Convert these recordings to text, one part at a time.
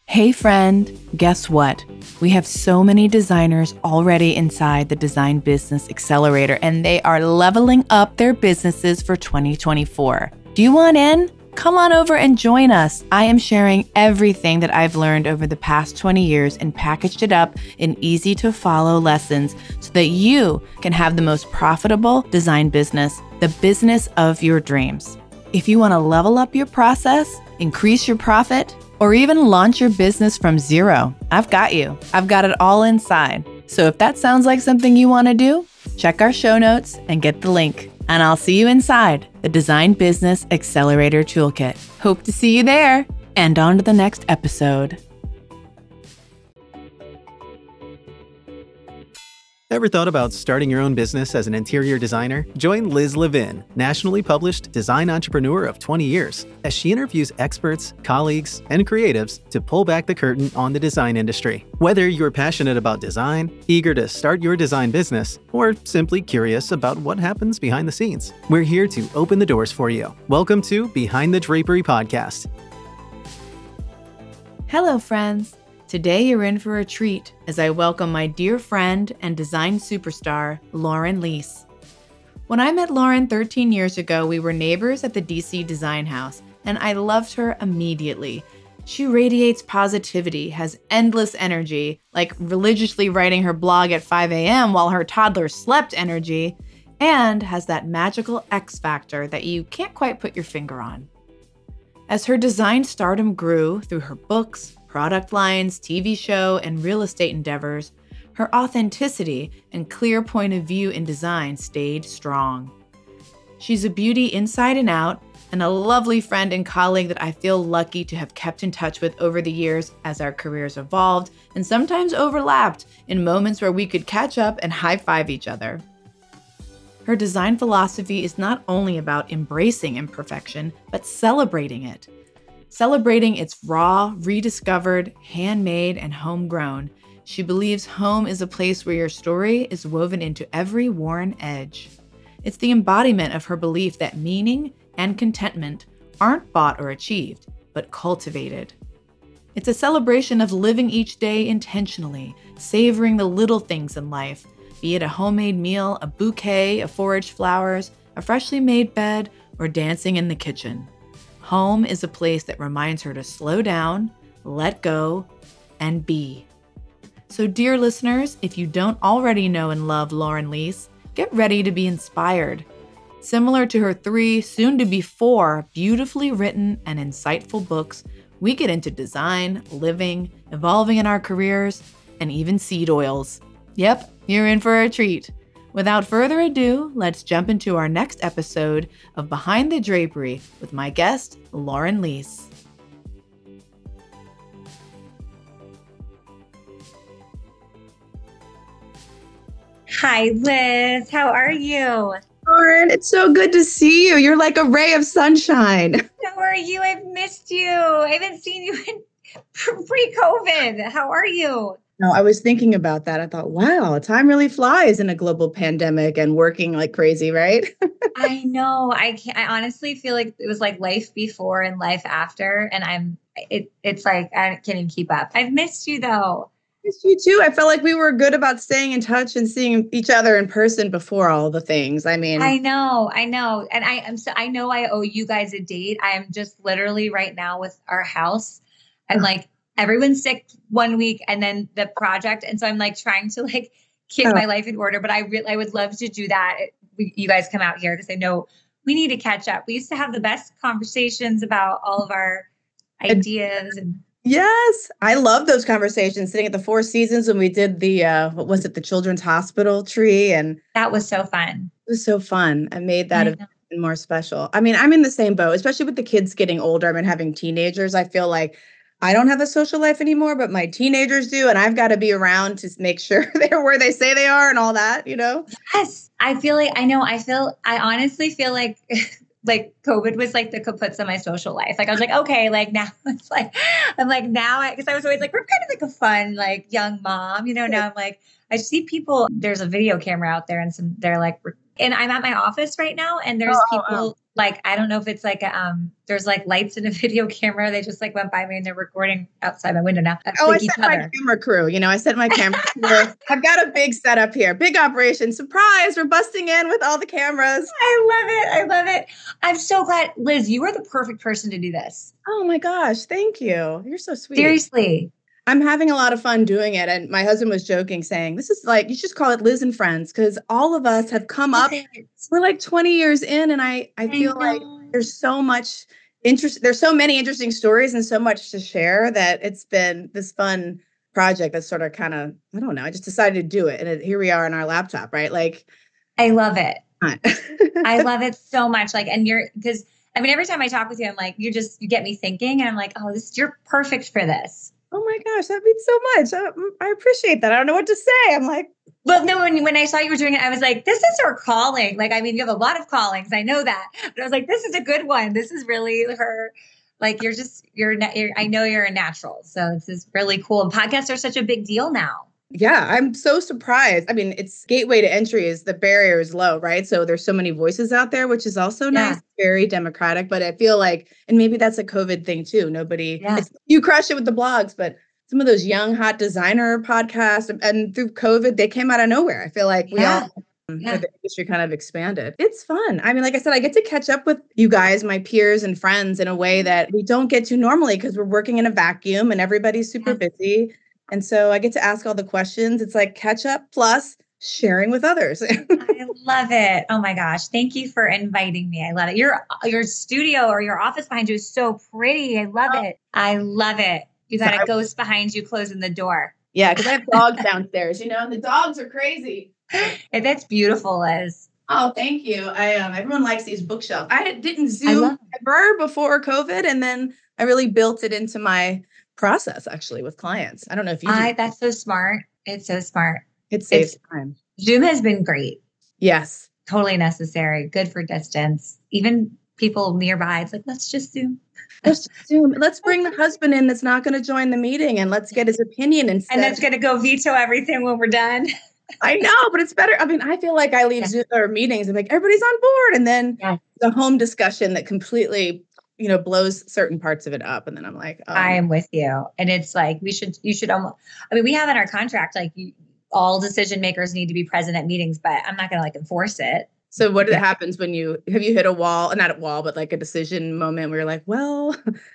Hey friend, guess what? We have so many designers already inside the Design Business Accelerator, and they are leveling up their businesses for 2024. Do you want in? Come on over and join us. I am sharing everything that I've learned over the past 20 years and packaged it up in easy to follow lessons so that you can have the most profitable design business, the business of your dreams. If you want to level up your process, increase your profit, or even launch your business from zero, I've got you. I've got it all inside. So if that sounds like something you want to do, check our show notes and get the link. And I'll see you inside the Design Business Accelerator Toolkit. Hope to see you there. And on to the next episode. Ever thought about starting your own business as an interior designer? Join Liz Levin, nationally published design entrepreneur of 20 years, as she interviews experts, colleagues, and creatives to pull back the curtain on the design industry. Whether you're passionate about design, eager to start your design business, or simply curious about what happens behind the scenes, we're here to open the doors for you. Welcome to Behind the Drapery Podcast. Hello, friends. Today you're in for a treat as I welcome my dear friend and design superstar, Lauren Lease. When I met Lauren 13 years ago, we were neighbors at the DC Design House, and I loved her immediately. She radiates positivity, has endless energy, like religiously writing her blog at 5 a.m. while her toddler slept energy, and has that magical X factor that you can't quite put your finger on. As her design stardom grew through her books, product lines, TV show, and real estate endeavors, her authenticity and clear point of view in design stayed strong. She's a beauty inside and out, and a lovely friend and colleague that I feel lucky to have kept in touch with over the years as our careers evolved and sometimes overlapped in moments where we could catch up and high-five each other. Her design philosophy is not only about embracing imperfection, but celebrating it. Celebrating its raw, rediscovered, handmade, and homegrown. She believes home is a place where your story is woven into every worn edge. It's the embodiment of her belief that meaning and contentment aren't bought or achieved, but cultivated. It's a celebration of living each day intentionally, savoring the little things in life, be it a homemade meal, a bouquet of foraged flowers, a freshly made bed, or dancing in the kitchen. Home is a place that reminds her to slow down, let go, and be. So dear listeners, if you don't already know and love Lauren Lease, get ready to be inspired. Similar to her 3, soon to be 4, beautifully written and insightful books, we get into design, living, evolving in our careers, and even seed oils. Yep, you're in for a treat. Without further ado, let's jump into our next episode of Behind the Drapery with my guest, Lauren Lease. Hi, Liz. How are you? Lauren, it's so good to see you. You're like a ray of sunshine. How are you? I've missed you. I haven't seen you in pre-COVID. How are you? No, I was thinking about that. I thought, wow, time really flies in a global pandemic and working like crazy, right? I know. I honestly feel like it was like life before and life after, and it's like I can't even keep up. I've missed you though. Missed you too. I felt like we were good about staying in touch and seeing each other in person before all the things. I mean, I know. And I know I owe you guys a date. I'm just literally right now with our house. I'm like, everyone's sick 1 week and then the project. And so I'm like trying to like get my life in order, but I would love to do that. You guys come out here because I know we need to catch up. We used to have the best conversations about all of our ideas. And yes, I love those conversations sitting at the Four Seasons when we did the, the Children's Hospital tree. And that was so fun. It was so fun. I made that event more special. I mean, I'm in the same boat, especially with the kids getting older. I've been having teenagers. I feel like I don't have a social life anymore, but my teenagers do. And I've got to be around to make sure they're where they say they are and all that, you know? Yes. I honestly feel like like COVID was like the kaputs on my social life. Like I was like, okay, like now it's like, I'm like now, because I was always like, we're kind of like a fun, like young mom, you know, now I'm like, I see people, there's a video camera out there and they're like And I'm at my office right now, and there's people like, I don't know if it's like, there's like lights and a video camera. They just like went by me and they're recording outside my window now. I sent my camera crew. I sent my camera crew. I've got a big setup here, big operation. Surprise, we're busting in with all the cameras. I love it. I'm so glad. Liz, you are the perfect person to do this. Oh my gosh, thank you. You're so sweet. Seriously. I'm having a lot of fun doing it. And my husband was joking, saying, this is like, you should call it Liz and Friends, because all of us have come up. We're like 20 years in, and I feel like there's so much interest. There's so many interesting stories and so much to share that it's been this fun project that's sort of kind of, I don't know, I just decided to do it. And here we are on our laptop, right? Like, I love it. I love it so much. Like, and because every time I talk with you, I'm like, you get me thinking, and I'm like, oh, you're perfect for this. Oh my gosh, that means so much. I appreciate that. I don't know what to say. I'm like, well, no, when I saw you were doing it, I was like, this is her calling. Like, you have a lot of callings. I know that. But I was like, this is a good one. This is really her. Like, I know you're a natural. So this is really cool. And podcasts are such a big deal now. Yeah, I'm so surprised. It's gateway to entry is the barrier is low, right? So there's so many voices out there, which is also nice, very democratic. But I feel like, and maybe that's a COVID thing too. You crush it with the blogs, but some of those young, hot designer podcasts and through COVID, they came out of nowhere. I feel like the industry kind of expanded. It's fun. Like I said, I get to catch up with you guys, my peers and friends, in a way that we don't get to normally because we're working in a vacuum and everybody's super busy. And so I get to ask all the questions. It's like catch up plus sharing with others. I love it. Oh my gosh. Thank you for inviting me. I love it. Your studio or your office behind you is so pretty. I love it. I love it. You got a ghost behind you closing the door. Yeah, because I have dogs downstairs, and the dogs are crazy. And that's beautiful, Liz. Oh, thank you. Everyone likes these bookshelves. I didn't Zoom ever before COVID, and then I really built it into my process actually with clients. I don't know if you do. That's so smart. It's so smart. It saves time. Zoom has been great. Yes. Totally necessary. Good for distance. Even people nearby. It's like, let's just Zoom. Let's just Zoom. Let's bring the husband in that's not going to join the meeting, and let's get his opinion instead. And that's going to go veto everything when we're done. I know, but it's better. I feel like I leave Zoom or meetings and like everybody's on board, and then the home discussion that completely blows certain parts of it up. And then I'm like, I am with you. And it's like, you should almost, we have in our contract, like all decision makers need to be present at meetings, but I'm not going to enforce it. So what happens when have you hit a wall, not a wall, but like a decision moment where you're like, well,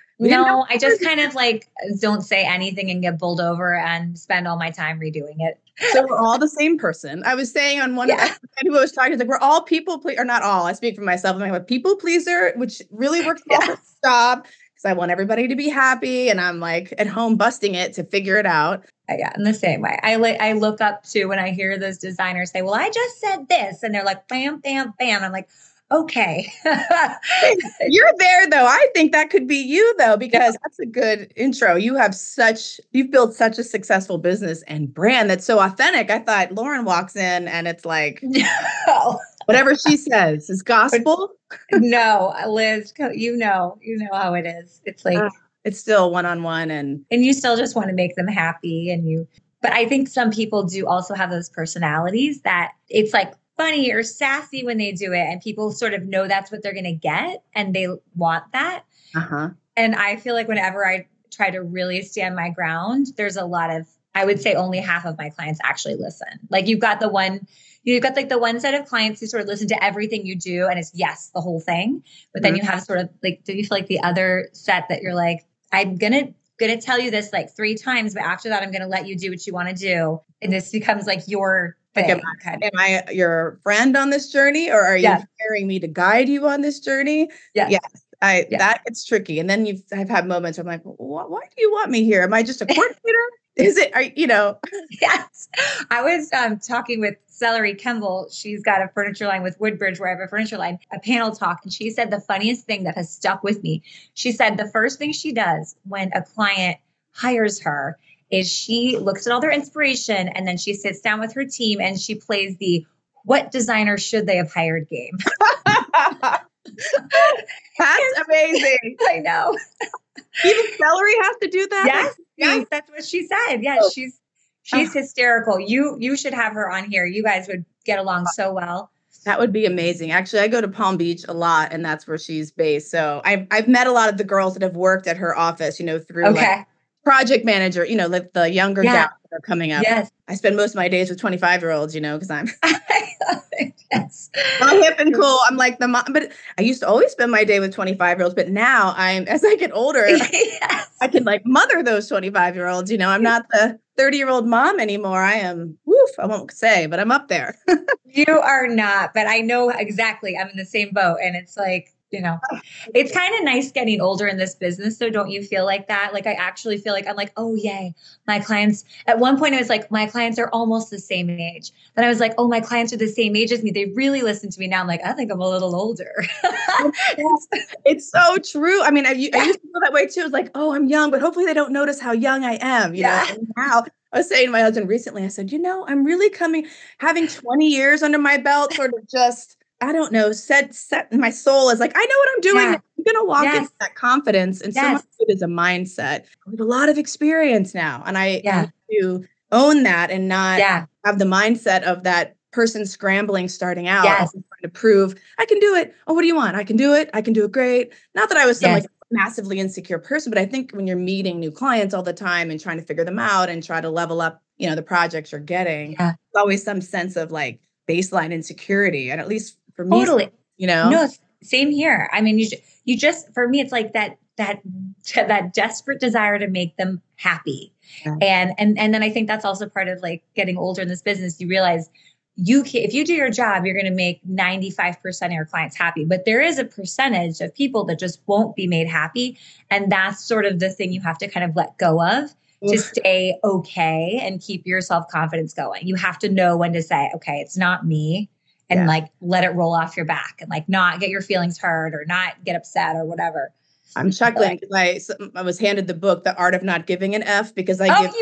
no, I just kind of don't say anything and get bowled over and spend all my time redoing it. So we're all the same person. I was saying on one of the who I was talking to, we're all people or not all. I speak for myself. I'm like a people pleaser, which really works well for this job because I want everybody to be happy, and I'm like at home busting it to figure it out. Yeah, in the same way. I look up to when I hear those designers say, "Well, I just said this," and they're like, "Bam, bam, bam." I'm like, okay. You're there though. I think that could be you though, because that's a good intro. You've built such a successful business and brand that's so authentic. I thought Lauren walks in and it's like, whatever she says is gospel. No, Liz, you know how it is. It's like, it's still one-on-one and you still just want to make them happy. But I think some people do also have those personalities that it's like funny or sassy when they do it, and people sort of know that's what they're going to get and they want that. And I feel like whenever I try to really stand my ground, there's a lot of, I would say only half of my clients actually listen. Like you've got the one set of clients who sort of listen to everything you do and it's yes, the whole thing. But then you have sort of like, do you feel like the other set that you're like, I'm going to tell you this 3 times, but after that, I'm going to let you do what you want to do. And this becomes like your thing. Am I your friend on this journey, or are you hiring me to guide you on this journey? Yes. That gets tricky. And then I've had moments where I'm like, why do you want me here? Am I just a coordinator? Is it, Yes. I was talking with Celery Kemble. She's got a furniture line with Woodbridge where I have a furniture line, a panel talk. And she said the funniest thing that has stuck with me. She said the first thing she does when a client hires her is she looks at all their inspiration and then she sits down with her team and she plays the what designer should they have hired game. That's amazing. I know. Even Celery has to do that? Yes, that's what she said. Yes, she's hysterical. You should have her on here. You guys would get along so well. That would be amazing. Actually, I go to Palm Beach a lot, and that's where she's based. So I've met a lot of the girls that have worked at her office, through like Okay. project manager, like the younger Yeah. gals that are coming up. Yes. I spend most of my days with 25-year-olds, because I'm I love it. Yes. all hip and cool. I'm like the mom, but I used to always spend my day with 25-year-olds, but now as I get older, Yes. I can like mother those 25-year-olds. I'm not the 30-year-old mom anymore. I am, I won't say, but I'm up there. You are not, but I know exactly. I'm in the same boat. And it's like, it's kind of nice getting older in this business. So don't you feel like that? Like, I actually feel like I'm like, oh, yay. My clients, at one point, I was like, my clients are almost the same age. Then I was like, oh, my clients are the same age as me. They really listen to me now. I'm like, I think I'm a little older. It's so true. I mean, I used to feel that way too. It's like, oh, I'm young, but hopefully they don't notice how young I am. Yeah. And now I was saying to my husband recently, I said, I'm really having 20 years under my belt, sort of just, I don't know, set my soul is like, I know what I'm doing. Yeah. I'm going to walk Yes. into that confidence. And so much of it is a mindset. We have a lot of experience now. And I need to own that and not have the mindset of that person scrambling, starting out, trying to prove I can do it. Oh, what do you want? I can do it. I can do it great. Not that I was some like massively insecure person, but I think when you're meeting new clients all the time and trying to figure them out and try to level up, the projects you're getting, there's always some sense of like baseline insecurity. And at least for me, totally. No, same here. I mean, you just, for me, it's like that desperate desire to make them happy. Yeah. And then I think that's also part of like getting older in this business. You realize if you do your job, you're going to make 95% of your clients happy, but there is a percentage of people that just won't be made happy. And that's sort of the thing you have to kind of let go of to stay okay and keep your self-confidence going. You have to know when to say, okay, it's not me, and like, let it roll off your back and like not get your feelings hurt or not get upset or whatever. I'm chuckling because I was handed the book, The Art of Not Giving an F, because Did I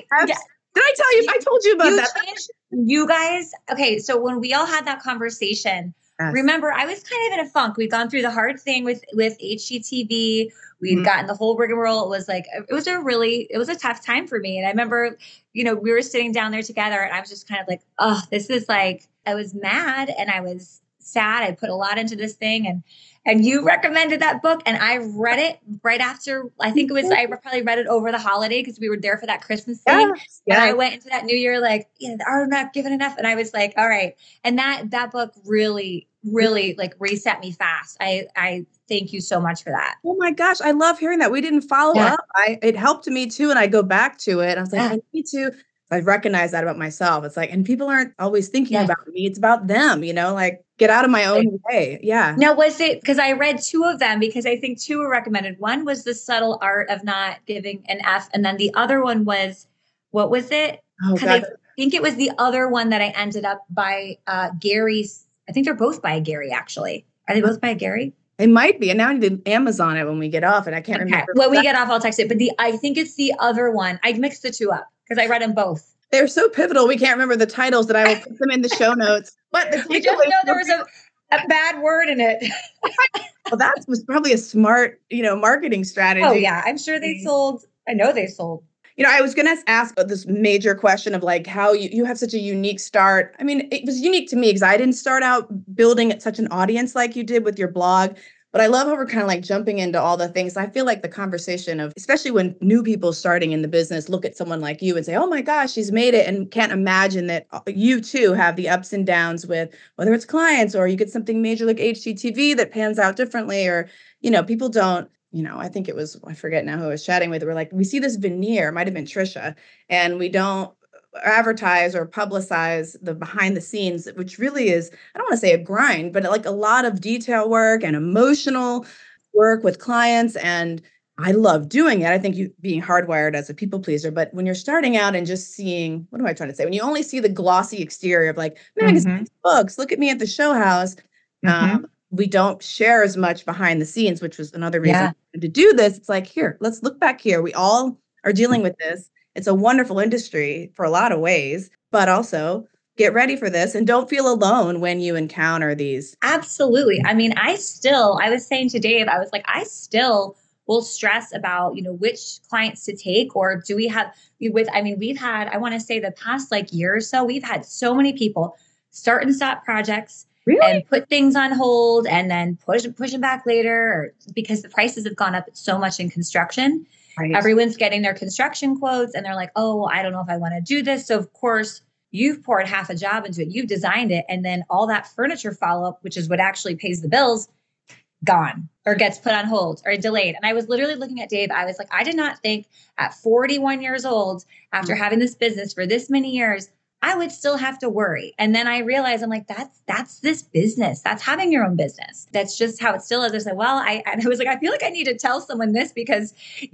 tell you? I told you about that. You guys. Okay. So when we all had that conversation, remember, I was kind of in a funk. We'd gone through the hard thing with HGTV. We'd gotten the whole rigmarole. It was a tough time for me. And I remember, we were sitting down there together and I was just kind of like, oh, this is like, I was mad and I was sad. I put a lot into this thing and you recommended that book and I read it right after, I probably read it over the holiday because we were there for that Christmas thing. Yes. And I went into that new year, like, the art of not giving enough. And I was like, all right. And that book really, really like reset me fast. I thank you so much for that. Oh my gosh. I love hearing that. We didn't follow up. It helped me too. And I go back to it. I was like, I need to. I recognize that about myself. It's like, and people aren't always thinking about me. It's about them, like get out of my own way. Yeah. Now, was it, because I read two of them because I think two were recommended. One was The Subtle Art of Not Giving an F. And then the other one was, what was it? Because I think it was the other one that I ended up by Gary's. I think they're both by Gary, actually. Are they both by Gary? It might be. And now I need to Amazon it when we get off and I can't remember. When we get off, I'll text it. But I think it's the other one. I mixed the two up because I read them both. They're so pivotal. We can't remember the titles, that I will put them in the show notes. But you just know there was a bad word in it. Well, that was probably a smart, marketing strategy. Oh yeah. I'm sure they sold. I know they sold. I was going to ask this major question of like how you have such a unique start. I mean, it was unique to me because I didn't start out building such an audience like you did with your blog. But I love how we're kind of like jumping into all the things. I feel like the conversation of, especially when new people starting in the business, look at someone like you and say, oh my gosh, she's made it, and can't imagine that you too have the ups and downs with whether it's clients or you get something major like HGTV that pans out differently, or, people don't, I think it was, I forget now who I was chatting with. We're like, we see this veneer, might have been Trisha, and we don't advertise or publicize the behind the scenes, which really is, I don't want to say a grind, but like a lot of detail work and emotional work with clients. And I love doing it. I think you being hardwired as a people pleaser, but when you're starting out and just seeing, what am I trying to say? When you only see the glossy exterior of like magazines, books, look at me at the show house. We don't share as much behind the scenes, which was another reason to do this. It's like, here, let's look back here. We all are dealing with this. It's a wonderful industry for a lot of ways, but also get ready for this and don't feel alone when you encounter these. Absolutely. I mean, I was saying to Dave, I was like, I still will stress about, which clients to take, or do we have we've had, I want to say the past like year or so, we've had so many people start and stop projects Really? and put things on hold and then push them back later, or because the prices have gone up so much in construction. Right. Everyone's getting their construction quotes and they're like, oh, well, I don't know if I want to do this. So of course you've poured half a job into it. You've designed it. And then all that furniture follow-up, which is what actually pays the bills, gone or gets put on hold or delayed. And I was literally looking at Dave. I was like, I did not think at 41 years old, after having this business for this many years, I would still have to worry. And then I realized I'm like, that's this business. That's having your own business. That's just how it still is. I said, well, I was like, I feel like I need to tell someone this because,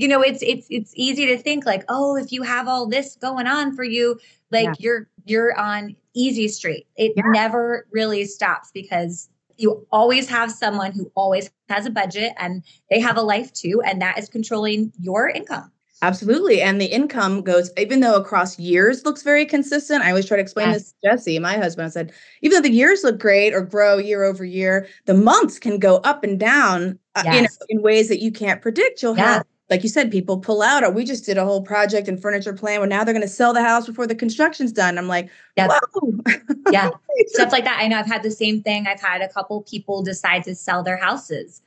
it's easy to think like, oh, if you have all this going on for you, like you're on easy street. It never really stops because you always have someone who always has a budget and they have a life too. And that is controlling your income. Absolutely. And the income goes, even though across years looks very consistent. I always try to explain this to Jesse, my husband. I said, even though the years look great or grow year over year, the months can go up and down in ways that you can't predict. You'll have, like you said, people pull out, or we just did a whole project and furniture plan where now they're going to sell the house before the construction's done. I'm like, whoa. Yeah. Stuff like that. I know I've had the same thing. I've had a couple people decide to sell their houses.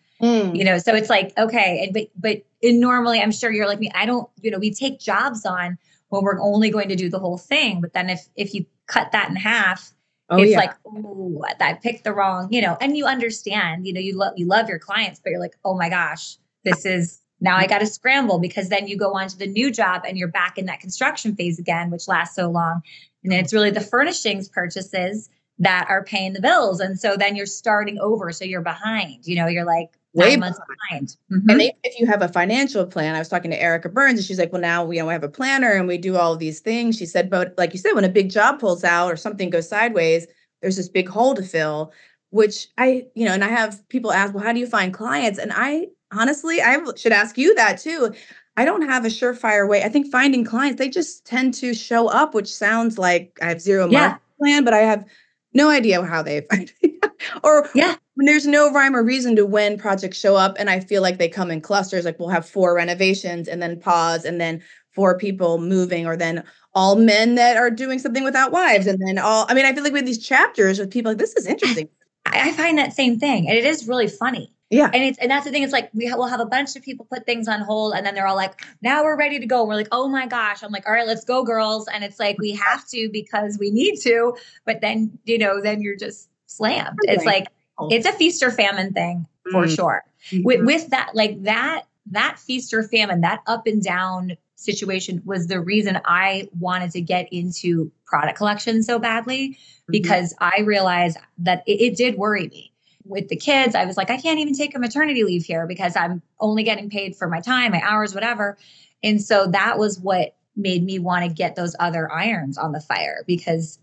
So it's like, okay. And, but normally I'm sure you're like me. I don't, we take jobs on when we're only going to do the whole thing. But then if you cut that in half, it's like, oh, I picked the wrong, and you understand, you love your clients, but you're like, oh my gosh, this is now I got to scramble, because then you go on to the new job and you're back in that construction phase again, which lasts so long. And then it's really the furnishings purchases that are paying the bills. And so then you're starting over. So you're behind, you're like, 9 months behind. Mm-hmm. And if you have a financial plan, I was talking to Erica Burns and she's like, well, now we have a planner and we do all of these things. She said, but like you said, when a big job pulls out or something goes sideways, there's this big hole to fill, which and I have people ask, well, how do you find clients? And I should ask you that too. I don't have a surefire way. I think finding clients, they just tend to show up, which sounds like I have zero marketing plan, but I have no idea how they find it. Or when there's no rhyme or reason to when projects show up. And I feel like they come in clusters, like we'll have 4 renovations and then pause and then 4 people moving, or then all men that are doing something without wives. And then I feel like we have these chapters with people like, this is interesting. I find that same thing. And it is really funny. Yeah. And that's the thing. It's like, we'll have a bunch of people put things on hold and then they're all like, now we're ready to go. And we're like, oh my gosh. I'm like, all right, let's go, girls. And it's like, we have to because we need to, but then, then you're just slammed. Okay. It's like, it's a feast or famine thing for sure. Mm-hmm. With that, like that feast or famine, that up and down situation was the reason I wanted to get into product collection so badly, because I realized that it did worry me. With the kids, I was like, I can't even take a maternity leave here because I'm only getting paid for my time, my hours, whatever. And so that was what made me want to get those other irons on the fire, because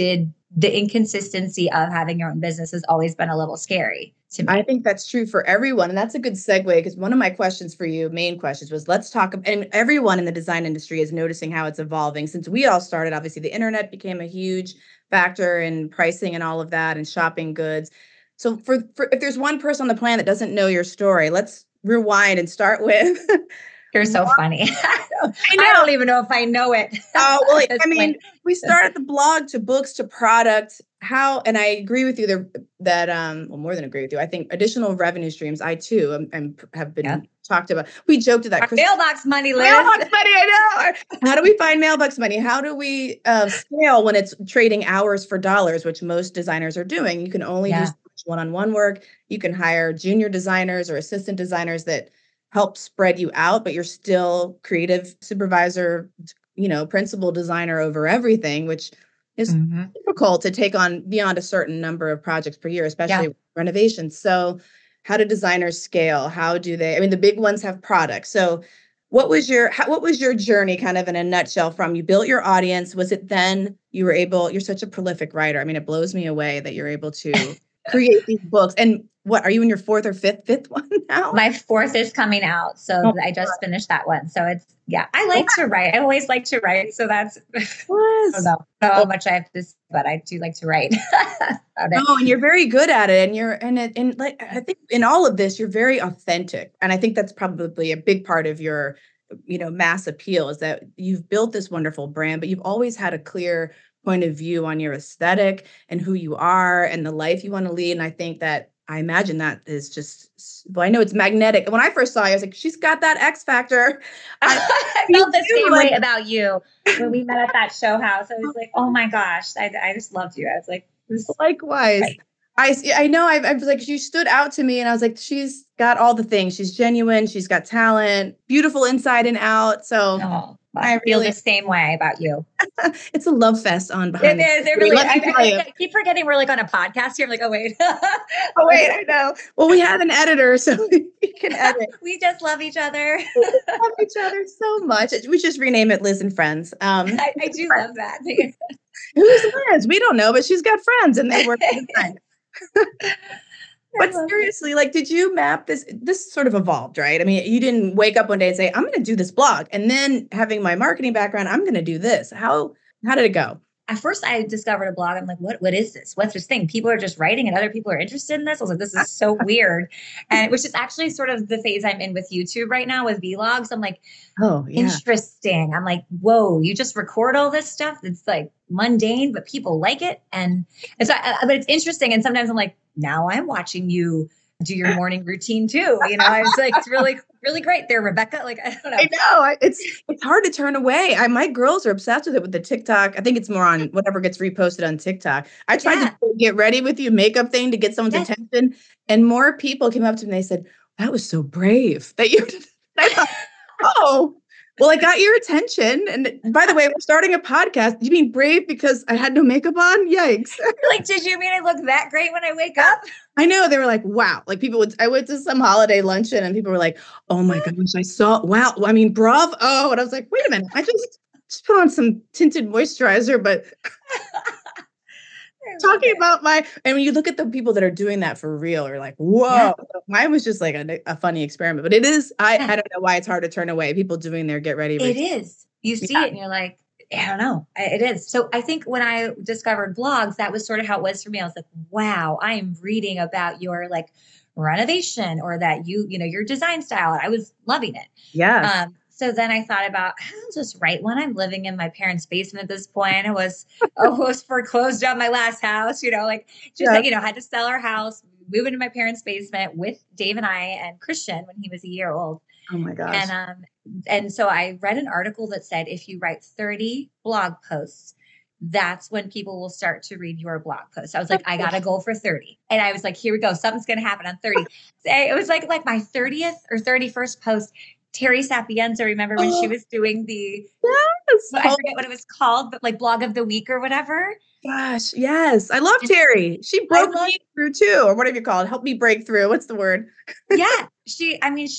the inconsistency of having your own business has always been a little scary to me. I think that's true for everyone. And that's a good segue, because one of my questions for you, main questions, was let's talk. And everyone in the design industry is noticing how it's evolving. Since we all started, obviously the internet became a huge factor in pricing and all of that and shopping goods. So for if there's one person on the planet that doesn't know your story, let's rewind and start with. You're so funny. I don't even know if I know it. Oh, well, we started the blog to books to product. And I agree with you that more than agree with you. I think additional revenue streams, I too have been talked about. We joked about mailbox money, Liz. Mailbox money, I know. How do we find mailbox money? How do we scale when it's trading hours for dollars, which most designers are doing? You can only do one-on-one work. You can hire junior designers or assistant designers that help spread you out, but you're still creative supervisor, principal designer over everything, which is difficult to take on beyond a certain number of projects per year, especially with renovations. So how do designers scale? How do they, the big ones have products. So what was your journey kind of in a nutshell from you built your audience? Was it then you're such a prolific writer. It blows me away that you're able to create these books. And what, are you in your 4th or 5th one now? My 4th is coming out. So I just finished that one. So it's, I like to write. I always like to write. So that's, I don't know how much I have to say, but I do like to write. And you're very good at it. And like, I think in all of this, you're very authentic. And I think that's probably a big part of your, mass appeal, is that you've built this wonderful brand, but you've always had a clear point of view on your aesthetic and who you are and the life you want to lead. And I think that I imagine that is just, well, I know it's magnetic. When I first saw you, I was like, she's got that X factor. I felt the same way about you when we met at that show house. I was like, oh my gosh, I just loved you. I was like, likewise. Right. I know I was like, she stood out to me and I was like, she's got all the things. She's genuine. She's got talent, beautiful inside and out. So I feel the same way about you. It's a love fest on behind. It is. It really is. I keep forgetting we're like on a podcast here. I'm like, oh wait. I know. Well, we have an editor, so we can edit. We just love each other. We love each other so much. We just rename it Liz and Friends. I do love that. Who's Liz? We don't know, but she's got friends and they work with friends. But seriously, like, did you map this? This sort of evolved, right? I mean, you didn't wake up one day and say, I'm going to do this blog. And then having my marketing background, I'm going to do this. How did it go? At first, I discovered a blog. I'm like, what is this? What's this thing? People are just writing and other people are interested in this. I was like, this is so weird. And which is actually sort of the phase I'm in with YouTube right now with vlogs. I'm like, oh, yeah. Interesting. I'm like, whoa, you just record all this stuff. It's like mundane, but people like it. And so, but it's interesting. And sometimes I'm like, now I'm watching you do your morning routine too. You know, it's like, it's really, really great there, Rebecca. Like, I don't know. I know it's hard to turn away. My girls are obsessed with it with the TikTok. I think it's more on whatever gets reposted on TikTok. I tried to get ready with you makeup thing to get someone's attention, and more people came up to me and they said, that was so brave that you did. I thought, oh, well, I got your attention. And by the way, we're starting a podcast. You mean brave because I had no makeup on? Yikes. Like, did you mean I look that great when I wake up? I know. They were like, wow. Like I went to some holiday luncheon and people were like, oh my gosh, I saw, wow. I mean, bravo. Oh, and I was like, wait a minute. I just put on some tinted moisturizer, but talking about and when you look at the people that are doing that for real, you're like, whoa. Yeah. Mine was just like a funny experiment, but it is, I don't know why it's hard to turn away. People doing their get ready. It is. You see it and you're like, I don't know. It is. So I think when I discovered blogs, that was sort of how it was for me. I was like, wow, I am reading about your like renovation or that your design style. I was loving it. Yeah. So then I thought about, I'll just write one. I'm living in my parents' basement at this point. I was foreclosed on my last house, like had to sell our house, move into my parents' basement with Dave and I and Christian when he was a year old. Oh my gosh. And so I read an article that said, if you write 30 blog posts, that's when people will start to read your blog post. I was like, I got a goal for 30. And I was like, here we go. Something's going to happen on 30. It was like my 30th or 31st post. Terry Sapienza, remember when she was doing the, I forget what it was called, but like blog of the week or whatever. Gosh, yes. I love Terry. She broke me through too, or whatever you call it. Help me break through. What's the word? Yeah. She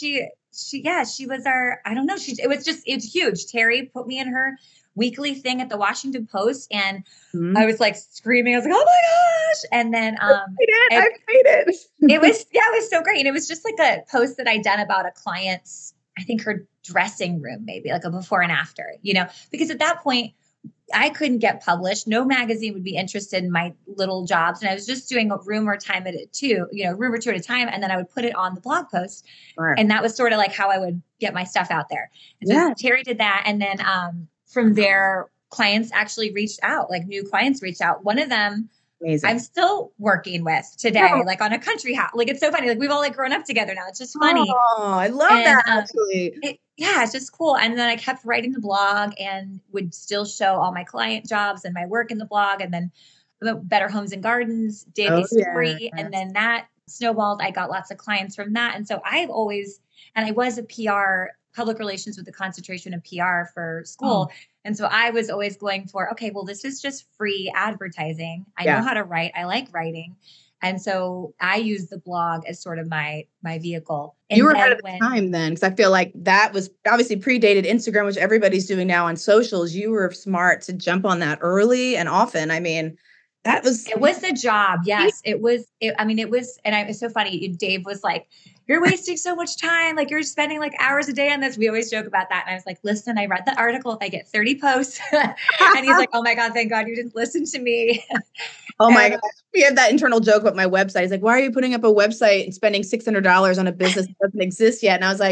was our, I don't know. It's huge. Terry put me in her weekly thing at the Washington Post. And I was like screaming. I was like, oh my gosh. And then, I made it. It was so great. And it was just like a post that I'd done about a client's, I think her dressing room, maybe like a before and after, because at that point I couldn't get published. No magazine would be interested in my little jobs. And I was just doing a room or two at a time. And then I would put it on the blog post. Sure. And that was sort of like how I would get my stuff out there. And so Terry did that. And then from there, clients actually reached out, like new clients reached out. One of them, amazing. I'm still working with today, like on a country house. Like, it's so funny. Like, we've all like grown up together now. It's just funny. Oh, I love that. Actually. It's just cool. And then I kept writing the blog and would still show all my client jobs and my work in the blog. And then Better Homes and Gardens did a story. Yeah. And then that snowballed. I got lots of clients from that. And so I was a PR, public relations with the concentration of PR for school. And so I was always going for, okay, well, this is just free advertising. I know how to write. I like writing. And so I use the blog as sort of my vehicle. And you were ahead of the time then, because I feel like that was obviously predated Instagram, which everybody's doing now on socials. You were smart to jump on that early and often. I mean, it was a job. Yes, it was. And it was so funny. Dave was like, you're wasting so much time. Like, you're spending like hours a day on this. We always joke about that. And I was like, listen, I read the article. If I get 30 posts and he's like, oh my God, thank God you didn't listen to me. Oh my gosh. We have that internal joke about my website. He's like, why are you putting up a website and spending $600 on a business that doesn't exist yet? And I was like,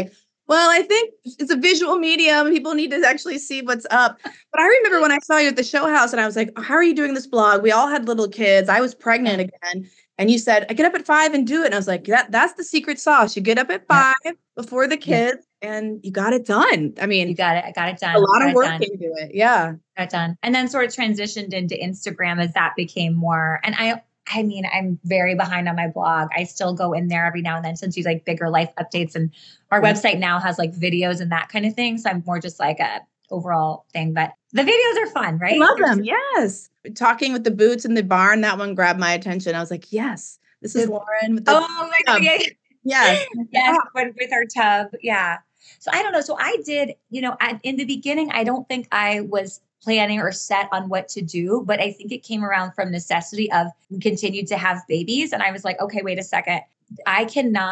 Well, I think it's a visual medium. People need to actually see what's up. But I remember when I saw you at the show house and I was like, how are you doing this blog? We all had little kids. I was pregnant again. And you said, I get up at 5 and do it. And I was like, that's the secret sauce. You get up at 5 before the kids and you got it done. I mean, you got it. I got it done. A lot of work into it. Yeah. Got it done. And then sort of transitioned into Instagram as that became more, and I mean, I'm very behind on my blog. I still go in there every now and then to do like bigger life updates. And our website now has like videos and that kind of thing. So I'm more just like a overall thing, but the videos are fun, right? I love them. Yes. Talking with the boots in the barn. That one grabbed my attention. I was like, yes, this is Lauren. With the my God. Yeah. Yes. Yes. With our tub. Yeah. So I don't know. So I did, in the beginning, I don't think I was planning or set on what to do, but I think it came around from necessity of we continued to have babies. And I was like, okay, wait a second. And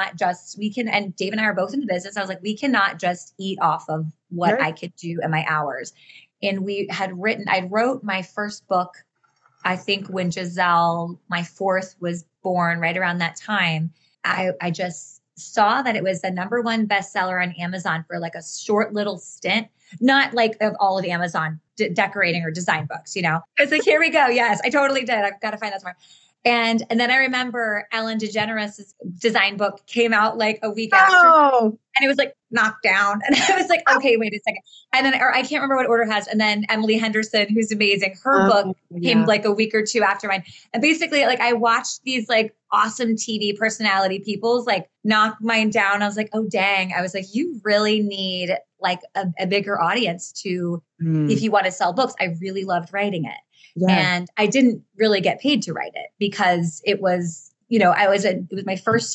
Dave and I are both in the business. I was like, we cannot just eat off of what I could do in my hours. And I wrote my first book, I think when Giselle, my fourth, was born, right around that time. I just saw that it was the #1 bestseller on Amazon for like a short little stint, not like of all of Amazon decorating or design books, I was like, here we go. Yes, I totally did. I've got to find that somewhere. And then I remember Ellen DeGeneres' design book came out like a week after. And it was like knocked down. And I was like, okay, wait a second. And then, or I can't remember what order it has. And then Emily Henderson, who's amazing, her book came like a week or two after mine. And basically, like, I watched these like awesome TV personality people's like knock mine down. I was like, oh, dang. I was like, you really need like a bigger audience if you want to sell books. I really loved writing it. Yeah. And I didn't really get paid to write it because it was, it was my first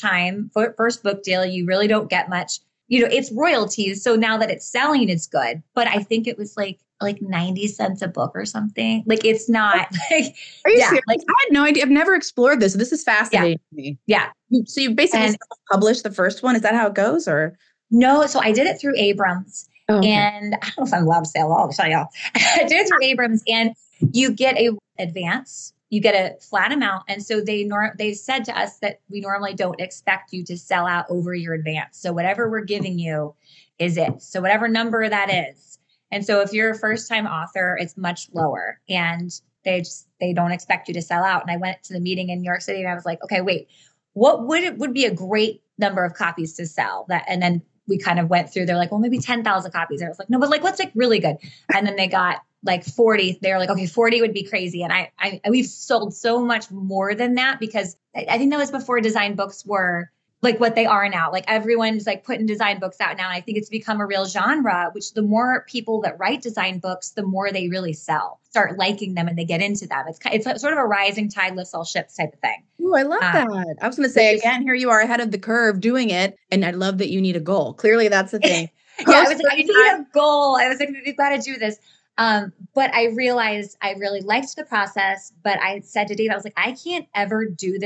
book deal. You really don't get much, it's royalties. So now that it's selling, it's good. But I think it was like 90 cents a book or something. Like, it's not like, are you serious? Like, I had no idea. I've never explored this. This is fascinating to me. Yeah. So you basically published the first one. Is that how it goes, or? No. So I did it through Abrams. Oh, okay. And I don't know if I'm allowed to say, I'll tell y'all. I did it through Abrams, and you get a advance, you get a flat amount. And so they said to us that we normally don't expect you to sell out over your advance. So whatever we're giving you is it. So whatever number that is. And so if you're a first time author, it's much lower, and they don't expect you to sell out. And I went to the meeting in New York City and I was like, okay, wait, what would be a great number of copies to sell that? And then we kind of went through, they're like, well, maybe 10,000 copies. And I was like, no, but like, what's like really good? And then they got like 40. They were like, okay, 40 would be crazy. And we've sold so much more than that, because I think that was before design books were like what they are now. Like, everyone's like putting design books out now. And I think it's become a real genre, which the more people that write design books, the more they really sell, start liking them, and they get into them. It's sort of a rising tide lifts all ships type of thing. Oh, I love that. I was going to say, again, here you are ahead of the curve doing it. And I love that you need a goal. Clearly that's the thing. I was like, I need a goal. I was like, we've got to do this. But I realized I really liked the process, but I said to Dave, I was like, I can't ever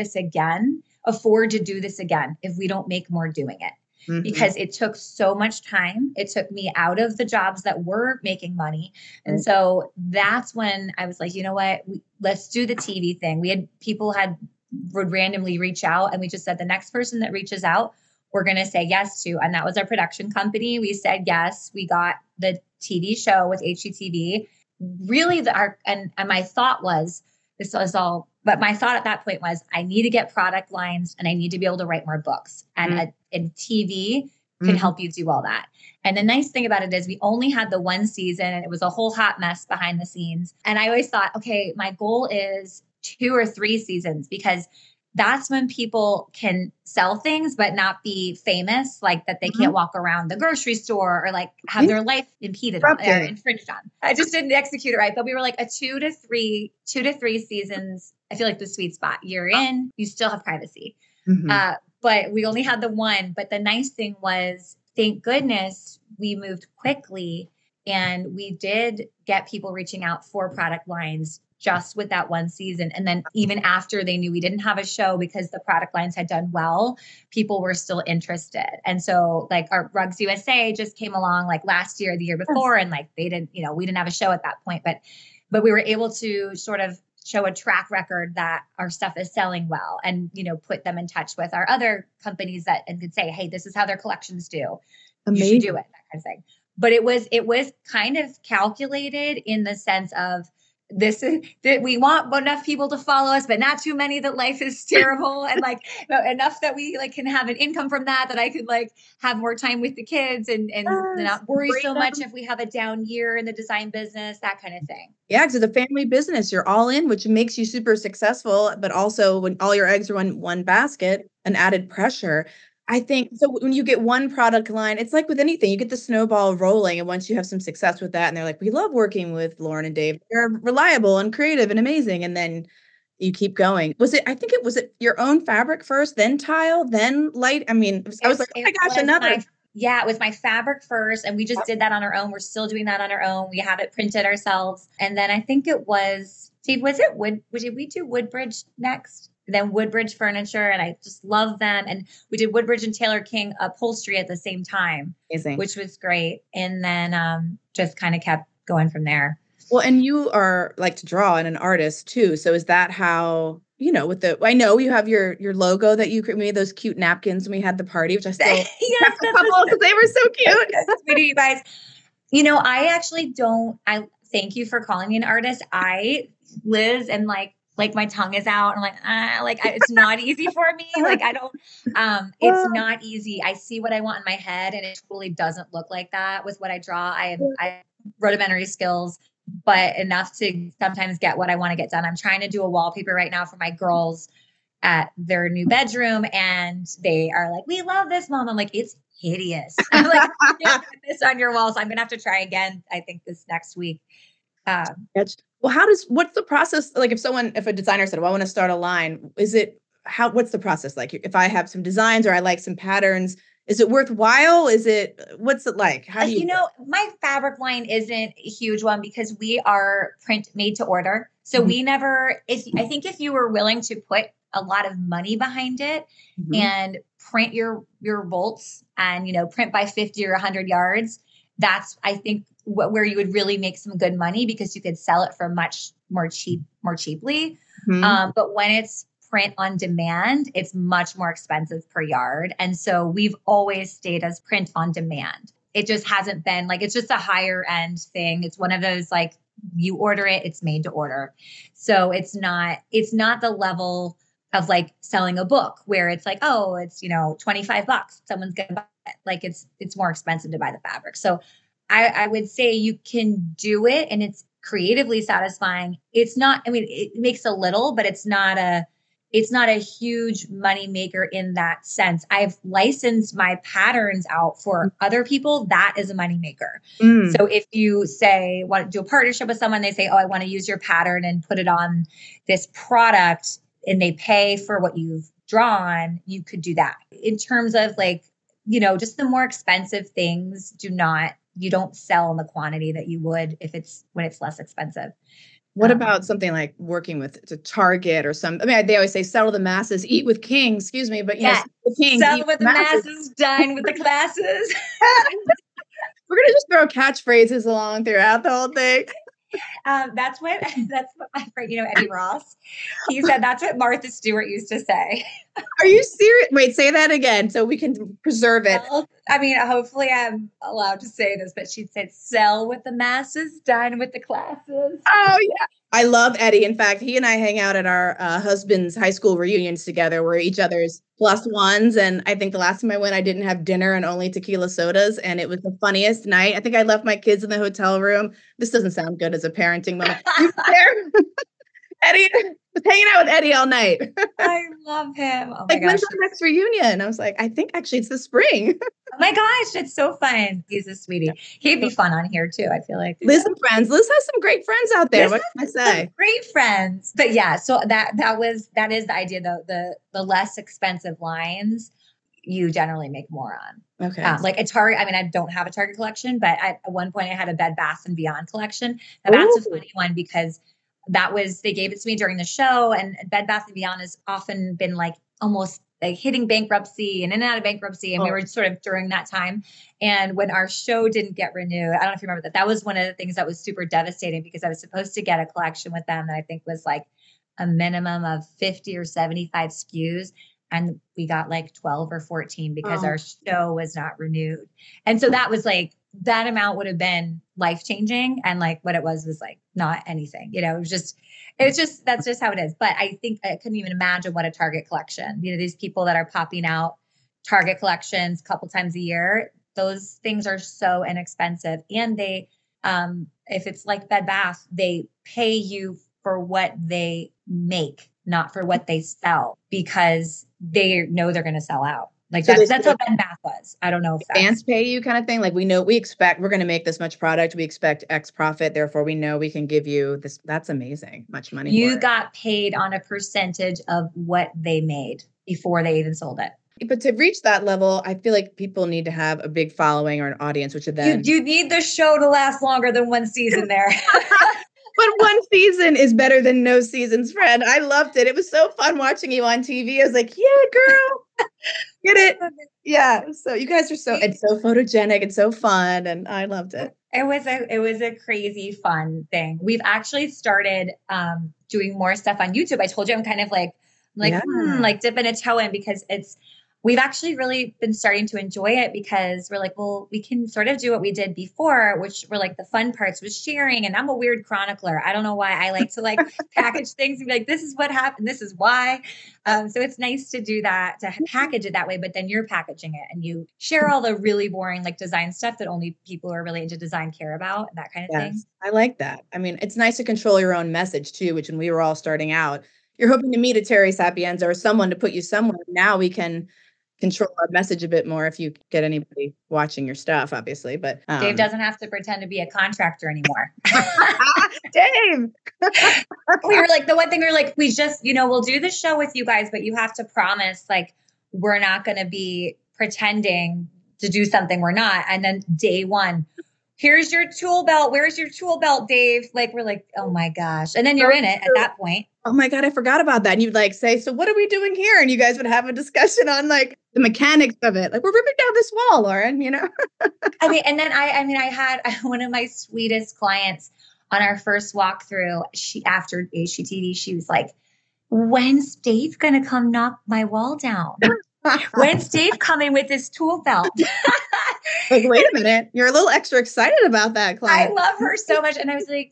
afford to do this again if we don't make more doing it, because it took so much time. It took me out of the jobs that were making money. And so that's when I was like, you know what, let's do the TV thing. People would randomly reach out, and we just said, the next person that reaches out, we're going to say yes to. And that was our production company. We said yes. We got the TV show with HGTV. Really, and my thought was, this was all, but my thought at that point was, I need to get product lines and I need to be able to write more books. And TV can help you do all that. And the nice thing about it is we only had the one season, and it was a whole hot mess behind the scenes. And I always thought, okay, my goal is 2 or 3 seasons, because that's when people can sell things, but not be famous, like that they can't walk around the grocery store or like have their life impeded on or infringed on. I just didn't execute it right. But we were like a 2 to 3 seasons. I feel like the sweet spot. You're in, you still have privacy. But we only had the one. But the nice thing was, thank goodness we moved quickly, and we did get people reaching out for product lines just with that one season. And then even after they knew we didn't have a show, because the product lines had done well, people were still interested. And so like our Rugs USA just came along like last year, the year before, and like they didn't, we didn't have a show at that point, but we were able to sort of show a track record that our stuff is selling well, and, put them in touch with our other companies and could say, hey, this is how their collections do. You Amazing. should do it, that kind of thing. But it was kind of calculated in the sense of this is that we want enough people to follow us, but not too many that life is terrible, and like enough that we like can have an income from that I could like have more time with the kids and Yes. not worry so much Freedom. if we have a down year in the design business, that kind of thing. Yeah, because it's a family business. You're all in, which makes you super successful, but also when all your eggs are in one basket, an added pressure. I think so when you get one product line, it's like with anything, you get the snowball rolling. And once you have some success with that, and they're like, we love working with Lauren and Dave. They're reliable and creative and amazing. And then you keep going. I think it was it your own fabric first, then tile, then light. I mean, I was like, oh my It gosh, was another. yeah, it was my fabric first. And we just did that on our own. We're still doing that on our own. We have it printed ourselves. And then I think it was, Steve, was it did we do Woodbridge next? Then Woodbridge Furniture. And I just love them. And we did Woodbridge and Taylor King upholstery at the same time, Amazing. which was great. And then just kind of kept going from there. Well, and you are like to draw and an artist too. So is that how, I know you have your logo that you made, those cute napkins when we had the party, which I still Yes, kept a couple because they were so cute. Sweetie, you guys. I actually I thank you for calling me an artist. Liz, and like my tongue is out. I'm like, it's not easy for me. Like, I don't, it's not easy. I see what I want in my head and it totally doesn't look like that with what I draw. I have rudimentary skills, but enough to sometimes get what I want to get done. I'm trying to do a wallpaper right now for my girls at their new bedroom. And they are like, we love this, Mom. I'm like, it's hideous. I'm like, you can't put this on your wall. So I'm going to have to try again, I think this next week. Well, what's the process? Like if a designer said, well, I want to start a line, what's the process? Like if I have some designs or I like some patterns, is it worthwhile? What's it like? How do you my fabric line isn't a huge one because we are made to order. So we never, I think if you were willing to put a lot of money behind it and print your bolts and, print by 50 or 100 yards, that's, I think, where you would really make some good money because you could sell it for much more cheaply. But when it's print on demand, it's much more expensive per yard. And so we've always stayed as print on demand. It just hasn't been like, it's just a higher end thing. It's one of those, like, you order it, it's made to order. So it's not the level of like selling a book where it's like, oh, it's, $25. Someone's going to buy it. Like it's more expensive to buy the fabric. So I would say you can do it and it's creatively satisfying. It's not, it makes a little, but it's not a huge money maker in that sense. I've licensed my patterns out for other people. That is a money maker. So if you say, want to do a partnership with someone, they say, oh, I want to use your pattern and put it on this product, and they pay for what you've drawn, you could do that. In terms of like, just the more expensive things you don't sell in the quantity that you would when it's less expensive. What about something like working with the Target or they always say sell to the masses, eat with kings, excuse me, but the kings, sell with the masses, dine with the classes. We're going to just throw catchphrases along throughout the whole thing. That's what my friend, Eddie Ross, he said that's what Martha Stewart used to say. Are you serious? Wait, say that again so we can preserve it. Well, hopefully I'm allowed to say this, but she said, sell with the masses, dine with the classes. Oh, yeah. I love Eddie. In fact, he and I hang out at our husband's high school reunions together. We're each other's plus ones. And I think the last time I went, I didn't have dinner and only tequila sodas. And it was the funniest night. I think I left my kids in the hotel room. This doesn't sound good as a parenting moment. Eddie, was hanging out with Eddie all night. I love him. Oh my gosh. When's our next reunion? I was like, I think actually it's the spring. Oh my gosh, it's so fun. He's a sweetie. He'd be fun on here too, I feel like. Liz and friends. Liz has some great friends out there. What can I say? Great friends. But yeah, so that is the idea though. The less expensive lines you generally make more on. Okay. Like a Target. I don't have a Target collection, but at one point I had a Bed Bath & Beyond collection. And that's a funny one because they gave it to me during the show, and Bed Bath & Beyond has often been like almost like hitting bankruptcy and in and out of bankruptcy. And we were sort of during that time. And when our show didn't get renewed, I don't know if you remember that was one of the things that was super devastating because I was supposed to get a collection with them that I think was like a minimum of 50 or 75 SKUs. and we got like 12 or 14 because our show was not renewed. And so that was like, that amount would have been life-changing. And like what it was like not anything, it was just, that's just how it is. But I think I couldn't even imagine what a Target collection, these people that are popping out Target collections a couple times a year, those things are so inexpensive. And they, if it's like Bed Bath, they pay you for what they make, not for what they sell, because they know they're going to sell out. Like so that's how Bed Bath was. I don't know if fans pay you kind of thing. Like we expect we're going to make this much product. We expect X profit. Therefore, we know we can give you this. That's amazing. Much money. You got paid on a percentage of what they made before they even sold it. But to reach that level, I feel like people need to have a big following or an audience, which then you need the show to last longer than one season there. But one season is better than no seasons, friend. I loved it. It was so fun watching you on TV. I was like, yeah, girl, get it. Yeah. So you guys are it's so photogenic and so fun. And I loved it. It was a crazy fun thing. We've actually started doing more stuff on YouTube. I told you I'm kind of like dipping a toe in because we've actually really been starting to enjoy it because we're like, well, we can sort of do what we did before, which were like the fun parts was sharing. And I'm a weird chronicler. I don't know why I like to like package things and be like, this is what happened. This is why. So it's nice to do that, to package it that way, but then you're packaging it and you share all the really boring like design stuff that only people who are really into design care about, that kind of thing. I like that. I mean, it's nice to control your own message too, which when we were all starting out, you're hoping to meet a Terry Sapienza or someone to put you somewhere. Now we can control our message a bit more if you get anybody watching your stuff, obviously. But Dave doesn't have to pretend to be a contractor anymore. Dave. We were like, the one thing we were like, we just, we'll do the show with you guys, but you have to promise like, we're not going to be pretending to do something we're not. And then day one, here's your tool belt. Where's your tool belt, Dave? Like, we're like, oh my gosh. And then you're in it at that point. Oh my God, I forgot about that. And you'd like say, so what are we doing here? And you guys would have a discussion on like the mechanics of it. Like we're ripping down this wall, Lauren, I mean, and then I had one of my sweetest clients on our first walkthrough. After HGTV, she was like, when's Dave going to come knock my wall down? When's Dave coming with his tool belt? Like, wait a minute. You're a little extra excited about that client. I love her so much. And I was like,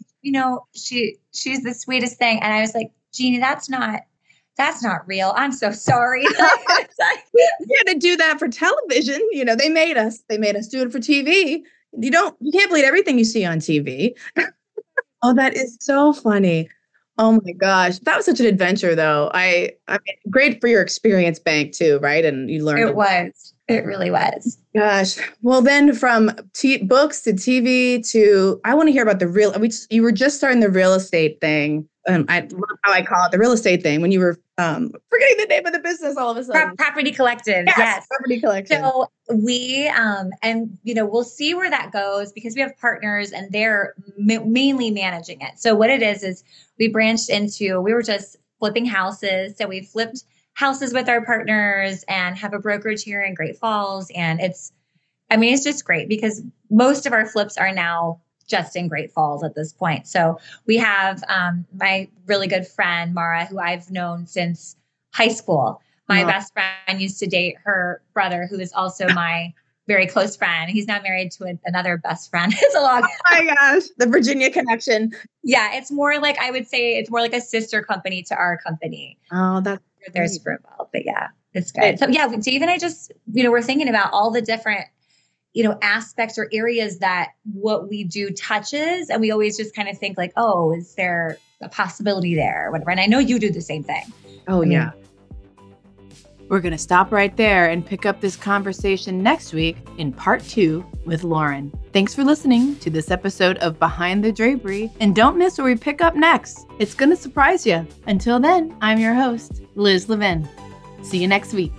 she's the sweetest thing. And I was like, Jeannie, that's not real. I'm so sorry. You had to do that for television. They made us do it for TV. You can't believe everything you see on TV. Oh, that is so funny. Oh my gosh. That was such an adventure though. I mean, great for your experience bank too, right? And you learned. It really was. Gosh. Well, then from books to TV to, I want to hear about you were just starting the real estate thing. I love how I call it the real estate thing when you were forgetting the name of the business all of a sudden. Property Collective. Yes. Property Collective. So we, we'll see where that goes because we have partners and they're mainly managing it. So what it is we branched into, we were just flipping houses. So we flipped houses with our partners and have a brokerage here in Great Falls. And it's just great because most of our flips are now just in Great Falls at this point. So we have my really good friend, Mara, who I've known since high school. My best friend used to date her brother, who is also my very close friend. He's now married to another best friend. It's a long. Oh my gosh, the Virginia connection. Yeah, it's more like, I would say it's more like a sister company to our company. Oh, that's they're super involved, but yeah, it's good. So yeah, Dave and I just, we're thinking about all the different, aspects or areas that what we do touches. And we always just kind of think like, oh, is there a possibility there? Whatever. And I know you do the same thing. Oh, yeah. We're going to stop right there and pick up this conversation next week in part 2 with Lauren. Thanks for listening to this episode of Behind the Drapery. And don't miss where we pick up next. It's going to surprise you. Until then, I'm your host, Liz Levin. See you next week.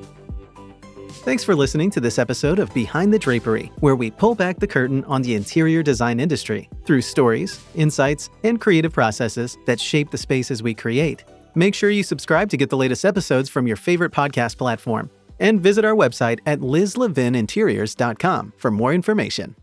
Thanks for listening to this episode of Behind the Drapery, where we pull back the curtain on the interior design industry through stories, insights, and creative processes that shape the spaces we create. Make sure you subscribe to get the latest episodes from your favorite podcast platform, and visit our website at lizlevininteriors.com for more information.